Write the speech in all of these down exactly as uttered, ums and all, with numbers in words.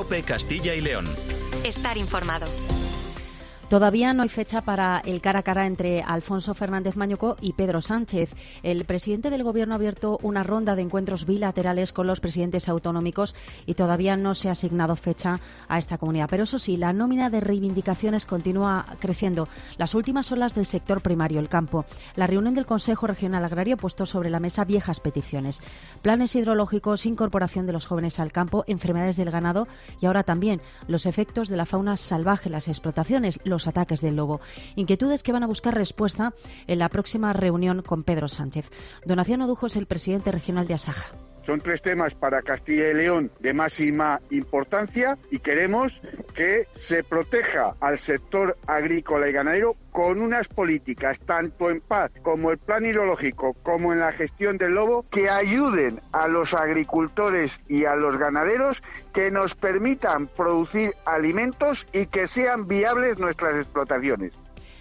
COPE Castilla y León. Estar informado. Todavía no hay fecha para el cara a cara entre Alfonso Fernández Mañuco y Pedro Sánchez. El presidente del Gobierno ha abierto una ronda de encuentros bilaterales con los presidentes autonómicos y todavía no se ha asignado fecha a esta comunidad. Pero eso sí, la nómina de reivindicaciones continúa creciendo. Las últimas son las del sector primario, el campo. La reunión del Consejo Regional Agrario ha puesto sobre la mesa viejas peticiones. Planes hidrológicos, incorporación de los jóvenes al campo, enfermedades del ganado y ahora también los efectos de la fauna salvaje, las explotaciones, los ataques del lobo. Inquietudes que van a buscar respuesta en la próxima reunión con Pedro Sánchez. Donación Odujo es el presidente regional de Asaja. Son tres temas para Castilla y León de máxima importancia y queremos que se proteja al sector agrícola y ganadero con unas políticas, tanto en paz como el plan hidrológico, como en la gestión del lobo, que ayuden a los agricultores y a los ganaderos, que nos permitan producir alimentos y que sean viables nuestras explotaciones.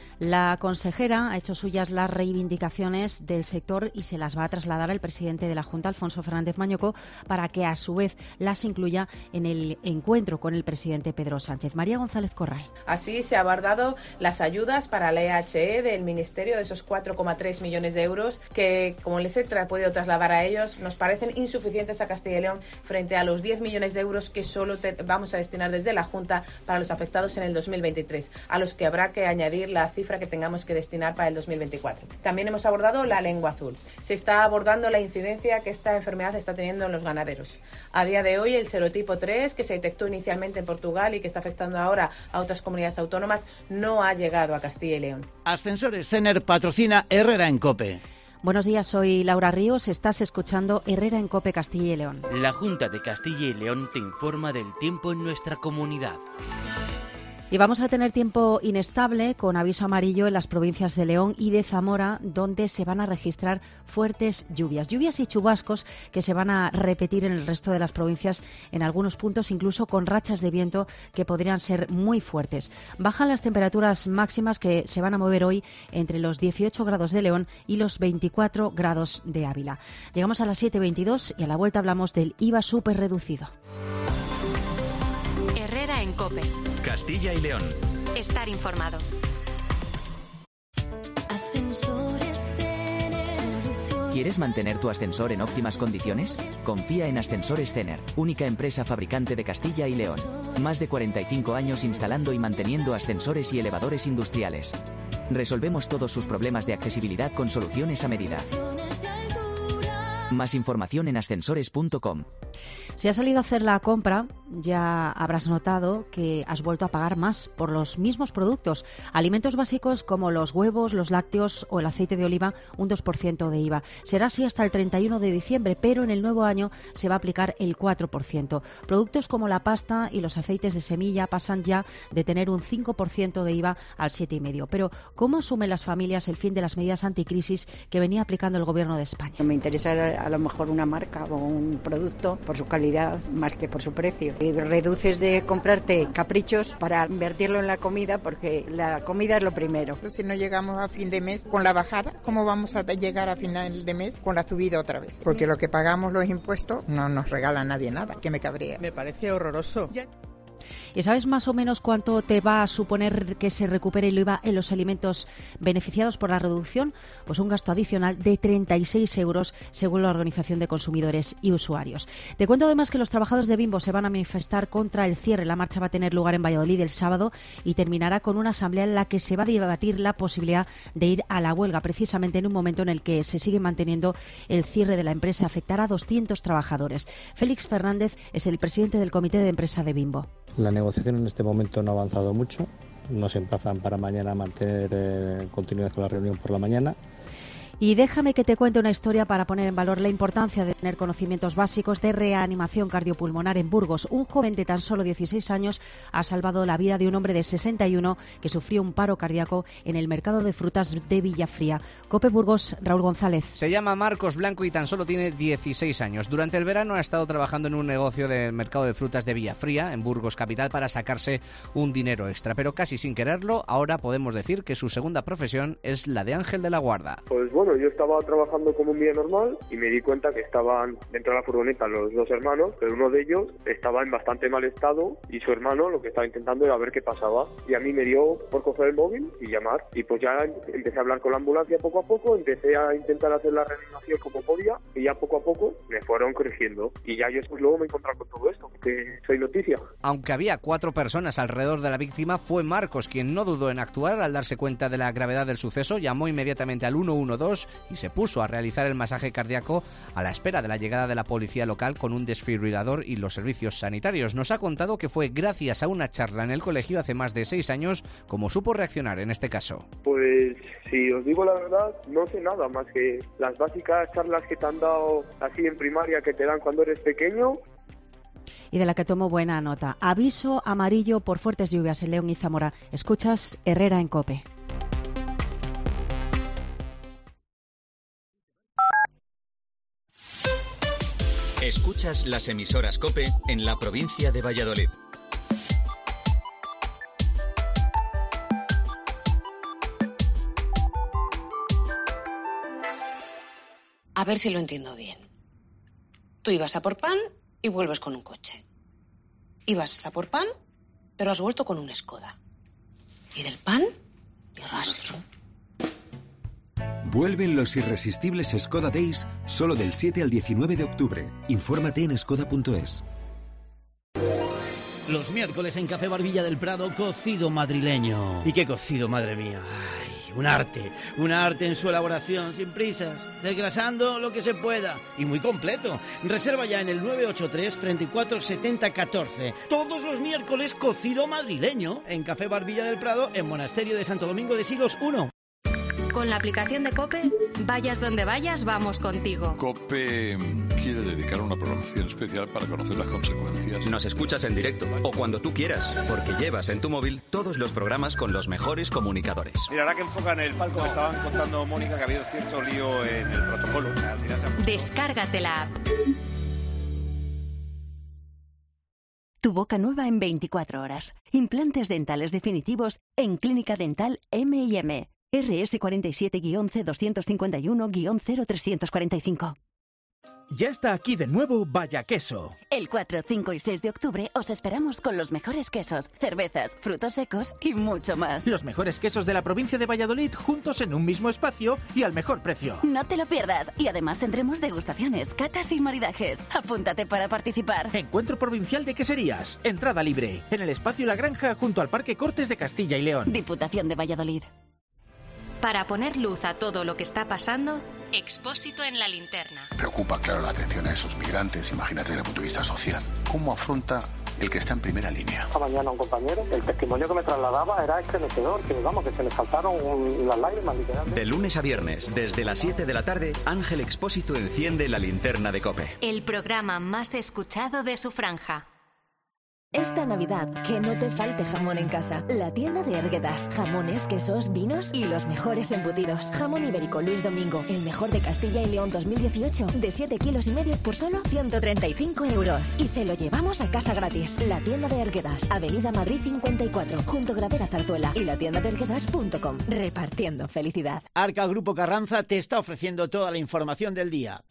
La consejera ha hecho suyas las reivindicaciones del sector y se las va a trasladar al presidente de la Junta, Alfonso Fernández Mañuco, para que a su vez las incluya en el encuentro con el presidente Pedro Sánchez. María González Corral. Así se ha abordado las ayudas para la E H E del Ministerio, de esos cuatro coma tres millones de euros que, como les he tra- podido trasladar a ellos, nos parecen insuficientes a Castilla y León frente a los diez millones de euros que solo te- vamos a destinar desde la Junta para los afectados en el dos mil veintitrés, a los que habrá que añadir la cifra que tengamos que destinar para el dos mil veinticuatro. También hemos abordado la lengua azul. Se está abordando la incidencia que esta enfermedad está teniendo en los ganaderos. A día de hoy, el serotipo tres, que se detectó inicialmente en Portugal y que está afectando ahora a otras comunidades autónomas, no ha llegado a Castilla y León. Ascensores Cener patrocina Herrera en COPE. Buenos días, soy Laura Ríos. Estás escuchando Herrera en COPE Castilla y León. La Junta de Castilla y León te informa del tiempo en nuestra comunidad. Y vamos a tener tiempo inestable con aviso amarillo en las provincias de León y de Zamora, donde se van a registrar fuertes lluvias. Lluvias y chubascos que se van a repetir en el resto de las provincias en algunos puntos, incluso con rachas de viento que podrían ser muy fuertes. Bajan las temperaturas máximas que se van a mover hoy entre los dieciocho grados de León y los veinticuatro grados de Ávila. Llegamos a las siete veintidós y a la vuelta hablamos del I V A súper reducido. Herrera en COPE. Castilla y León. Estar informado. ¿Quieres mantener tu ascensor en óptimas condiciones? Confía en Ascensores Cener, única empresa fabricante de Castilla y León. Más de cuarenta y cinco años instalando y manteniendo ascensores y elevadores industriales. Resolvemos todos sus problemas de accesibilidad con soluciones a medida. Más información en ascensores punto com. Si has salido a hacer la compra, ya habrás notado que has vuelto a pagar más por los mismos productos. Alimentos básicos como los huevos, los lácteos o el aceite de oliva, un dos por ciento de I V A. Será así hasta el treinta y uno de diciembre, pero en el nuevo año se va a aplicar el cuatro por ciento. Productos como la pasta y los aceites de semilla pasan ya de tener un cinco por ciento de I V A al siete coma cinco por ciento. Pero, ¿cómo asumen las familias el fin de las medidas anticrisis que venía aplicando el Gobierno de España? Me interesa a lo mejor una marca o un producto por su calidad más que por su precio. Y reduces de comprarte caprichos para invertirlo en la comida, porque la comida es lo primero. Si no llegamos a fin de mes con la bajada, ¿cómo vamos a llegar a final de mes con la subida otra vez? Porque lo que pagamos los impuestos no nos regala nadie nada, que me cabrea. Me parece horroroso. Ya. ¿Y sabes más o menos cuánto te va a suponer que se recupere el I V A en los alimentos beneficiados por la reducción? Pues un gasto adicional de treinta y seis euros según la Organización de Consumidores y Usuarios. Te cuento además que los trabajadores de Bimbo se van a manifestar contra el cierre. La marcha va a tener lugar en Valladolid el sábado y terminará con una asamblea en la que se va a debatir la posibilidad de ir a la huelga, precisamente en un momento en el que se sigue manteniendo el cierre de la empresa. Afectará a doscientos trabajadores. Félix Fernández es el presidente del comité de empresa de Bimbo. La negociación en este momento no ha avanzado mucho. Nos emplazan para mañana a mantener eh, continuidad con la reunión por la mañana. Y déjame que te cuente una historia para poner en valor la importancia de tener conocimientos básicos de reanimación cardiopulmonar en Burgos. Un joven de tan solo dieciséis años ha salvado la vida de un hombre de sesenta y uno que sufrió un paro cardíaco en el mercado de frutas de Villafría. COPE Burgos, Raúl González. Se llama Marcos Blanco y tan solo tiene dieciséis años. Durante el verano ha estado trabajando en un negocio del mercado de frutas de Villafría, en Burgos capital, para sacarse un dinero extra. Pero casi sin quererlo, ahora podemos decir que su segunda profesión es la de ángel de la guarda. Pues bueno, Bueno, yo estaba trabajando como un día normal y me di cuenta que estaban dentro de la furgoneta los dos hermanos, pero uno de ellos estaba en bastante mal estado y su hermano lo que estaba intentando era ver qué pasaba. Y a mí me dio por coger el móvil y llamar. Y pues ya empecé a hablar con la ambulancia poco a poco, empecé a intentar hacer la reanimación como podía y ya poco a poco me fueron corrigiendo. Y ya yo pues luego me encontré con todo esto, que soy noticia. Aunque había cuatro personas alrededor de la víctima, fue Marcos quien no dudó en actuar. Al darse cuenta de la gravedad del suceso, llamó inmediatamente al uno uno dos y se puso a realizar el masaje cardíaco a la espera de la llegada de la policía local con un desfibrilador y los servicios sanitarios. Nos ha contado que fue gracias a una charla en el colegio hace más de seis años como supo reaccionar en este caso. Pues si os digo la verdad, no sé nada más que las básicas charlas que te han dado así en primaria que te dan cuando eres pequeño. Y de la que tomo buena nota. Aviso amarillo por fuertes lluvias en León y Zamora. Escuchas Herrera en COPE. Escuchas las emisoras COPE en la provincia de Valladolid. A ver si lo entiendo bien. Tú ibas a por pan y vuelves con un coche. Ibas a por pan, pero has vuelto con un Skoda. Y del pan, ni rastro. Vuelven los irresistibles Skoda Days solo del siete al diecinueve de octubre. Infórmate en skoda punto es. Los miércoles en Café Barbilla del Prado, cocido madrileño. ¿Y qué cocido, madre mía? Ay, un arte, un arte en su elaboración, sin prisas, desgrasando lo que se pueda y muy completo. Reserva ya en el nueve ocho tres, treinta y cuatro, setenta, catorce. Todos los miércoles cocido madrileño en Café Barbilla del Prado, en Monasterio de Santo Domingo de Silos uno. Con la aplicación de COPE, vayas donde vayas, vamos contigo. COPE quiere dedicar una programación especial para conocer las consecuencias. Nos escuchas en directo o cuando tú quieras, porque llevas en tu móvil todos los programas con los mejores comunicadores. Mira, ahora que enfocan el palco, me estaban contando, Mónica, que ha habido cierto lío en el protocolo. Al final se ha... Descárgate la app. Tu boca nueva en veinticuatro horas. Implantes dentales definitivos en Clínica Dental eme y eme. R S cuarenta y siete guion ce doscientos cincuenta y uno guion cero trescientos cuarenta y cinco. Ya está aquí de nuevo Vaya Queso. El cuatro, cinco y seis de octubre os esperamos con los mejores quesos, cervezas, frutos secos y mucho más. Los mejores quesos de la provincia de Valladolid juntos en un mismo espacio y al mejor precio. No te lo pierdas. Y además tendremos degustaciones, catas y maridajes. Apúntate para participar. Encuentro Provincial de Queserías. Entrada libre. En el espacio La Granja junto al Parque Cortes de Castilla y León. Diputación de Valladolid. Para poner luz a todo lo que está pasando, Expósito en la linterna. Preocupa, claro, la atención a esos migrantes, imagínate desde el punto de vista social. ¿Cómo afronta el que está en primera línea? Esta mañana un compañero, el testimonio que me trasladaba era estremecedor, que vamos, que se le saltaron un, las lágrimas literalmente. De lunes a viernes, desde las siete de la tarde, Ángel Expósito enciende la linterna de COPE. El programa más escuchado de su franja. Esta Navidad, que no te falte jamón en casa. La tienda de Erguedas. Jamones, quesos, vinos y los mejores embutidos. Jamón ibérico Luis Domingo, el mejor de Castilla y León dos mil dieciocho, de siete kilos y medio por solo ciento treinta y cinco euros. Y se lo llevamos a casa gratis. La tienda de Erguedas, Avenida Madrid cincuenta y cuatro, junto Gravera Zarzuela, y la tienda de erguedas punto com. Repartiendo felicidad. Arca Grupo Carranza te está ofreciendo toda la información del día.